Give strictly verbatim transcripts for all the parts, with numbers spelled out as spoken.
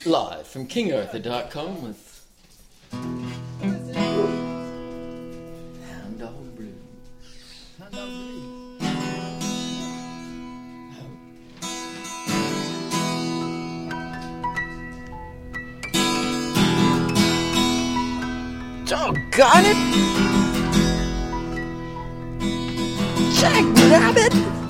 Live from king arthur dot com with Hound Dog Blues. Hound Dog Blues. Doggone it! Jack Rabbit!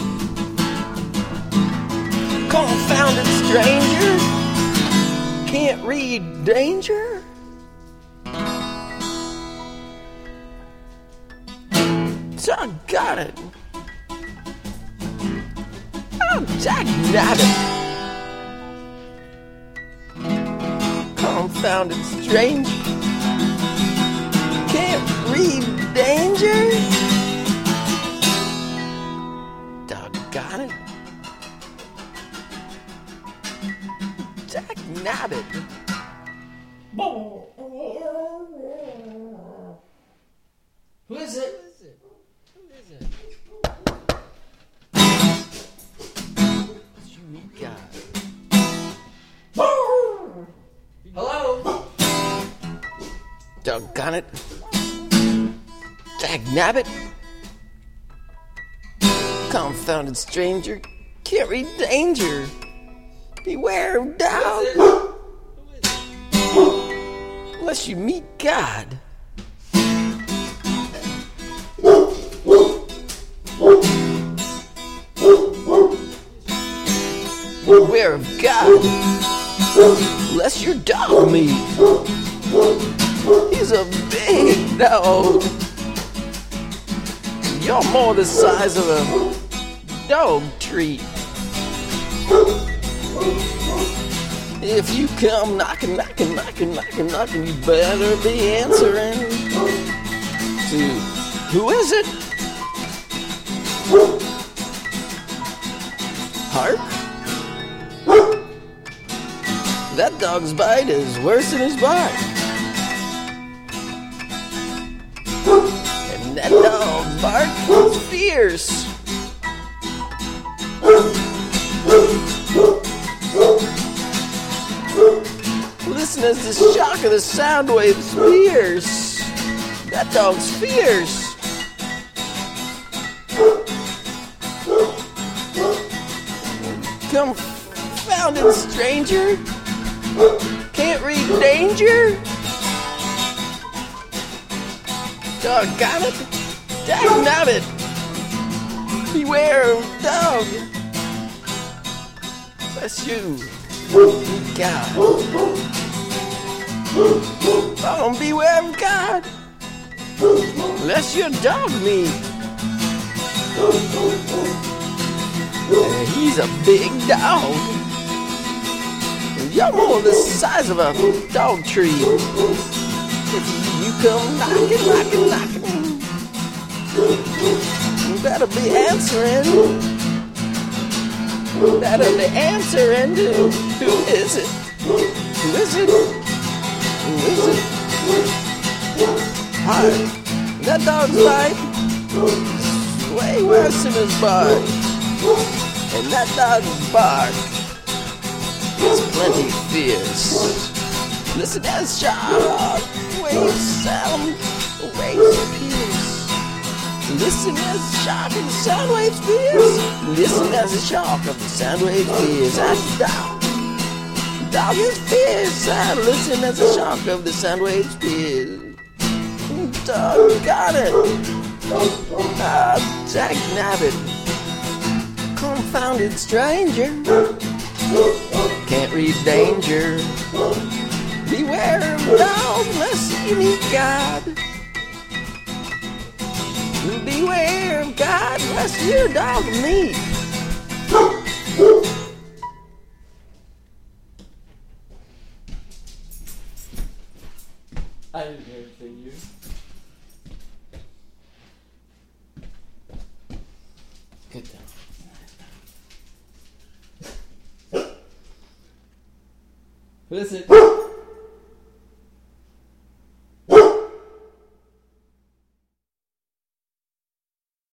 Confounded stranger! Can't read danger? Doggone it! Oh, Jack Rabbit! Confounded stranger! Can't read danger? Doggone it. Jack Nabbit. Who is it? Who is it? It's you, guy. Hello? Doggone it. Jack Nabbit? Confounded stranger, can't read danger. Beware of doubt. Unless you meet God. Beware of God. Unless your dog meets. He's a big dog. You're more the size of a dog treat. If you come knocking, knocking, knocking, knocking, knocking, you better be answering to who is it? Hark? That dog's bite is worse than his bark. And that dog's bark is fierce. Listen as the shock of the sound waves fierce. That dog's fierce. Confounded stranger, can't read danger. Doggone it, daggone it. Beware of dog. Bless you, God. Oh, beware of God. Bless your dog me. He's a big dog. You're more the size of a dog tree. If you come knocking, knocking, knocking, you better be answering. You better be answering to who is it? Who is it? Who is it? Hi. That dog's bite is way worse than his bark. And that dog's bark is plenty fierce. Listen as sharp waves sound, waves pierce. Listen as the shock of the sound waves pierce. Listen as the shock of the sound waves pierce. That dog, dog is fierce. I listen as the shock of the sound waves pierce. Dog got it. Ah, Jack Nabbit. Confounded stranger, can't read danger. Beware of dog, lest you meet God. Beware of God, lest your dog meet. I didn't hear it from you. Good job. Who is it?